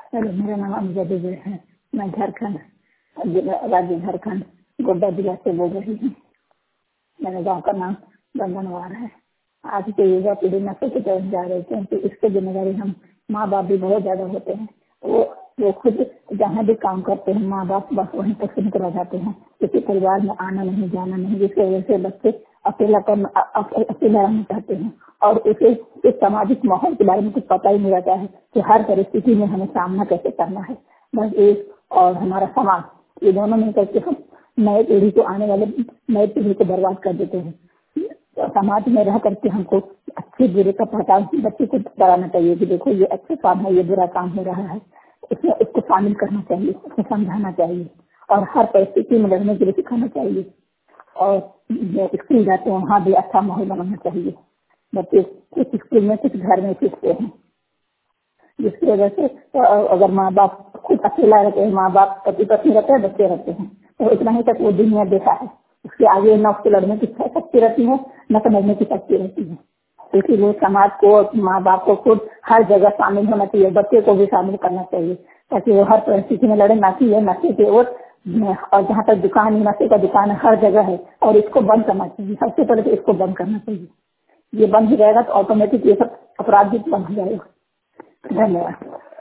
Hello, मेरा नाम अमजद दुबे है। मैं झारखंड राज्य झारखंड गोड्डा जिला से बोल रही हूँ। मेरे गांव का नाम बंधनवार है। आज के युवा पीढ़ी नशे की तरफ जा रही है, क्योंकि इसके जिम्मेदारी हम माँ बाप भी बहुत ज्यादा होते हैं। वो खुद जहाँ भी काम करते हैं, माँ बाप बस वहीं तक सीमित रह जाते हैं। किसी परिवार में आना नहीं जाना नहीं, जिसकी वजह से बच्चे अकेला रहना चाहते हैं और उसे इस सामाजिक माहौल के बारे में कुछ पता ही नहीं रहता है कि हर परिस्थिति में हमें सामना कैसे करना है। बस एक और हमारा समाज, ये दोनों मिलकर के हम नए पीढ़ी को आने वाले नए पीढ़ी को बर्बाद कर देते हैं। तो समाज में रह करके हमको अच्छे बुरे का पहचान बच्चे को कराना चाहिए कि देखो ये अच्छा काम है, ये बुरा काम हो रहा है, इसमें उसको शामिल करना चाहिए, उसको समझाना चाहिए और हर परिस्थिति में लड़ने के लिए सिखाना चाहिए। और जो स्कूल जाते हैं वहाँ भी अच्छा माहौल बनाना चाहिए। बच्चे कुछ स्कूल में कुछ घर में सीखते हैं, जिसकी वजह से अगर माँ बाप खुद अकेला रहते हैं, माँ बाप पति पत्नी रहते हैं, बच्चे रहते हैं, तो इतना ही तक वो दुनिया देखा है। उसके आगे न उसको लड़ने की शक्ति रहती है, न समझने की शक्ति रहती है। तो इसीलिए समाज को और माँ बाप को खुद हर जगह शामिल होना चाहिए, बच्चे को भी शामिल करना चाहिए, ताकि वो हर परिस्थिति में लड़े, ना कि ये नशे की ओर। और जहाँ तक दुकान, नशे का दुकान हर जगह है और इसको बंद करना चाहिए। सबसे पहले तो इसको बंद करना चाहिए। ये बंद हो जाएगा तो ऑटोमेटिक ये सब अपराध भी बंद हो जाएगा। धन्यवाद।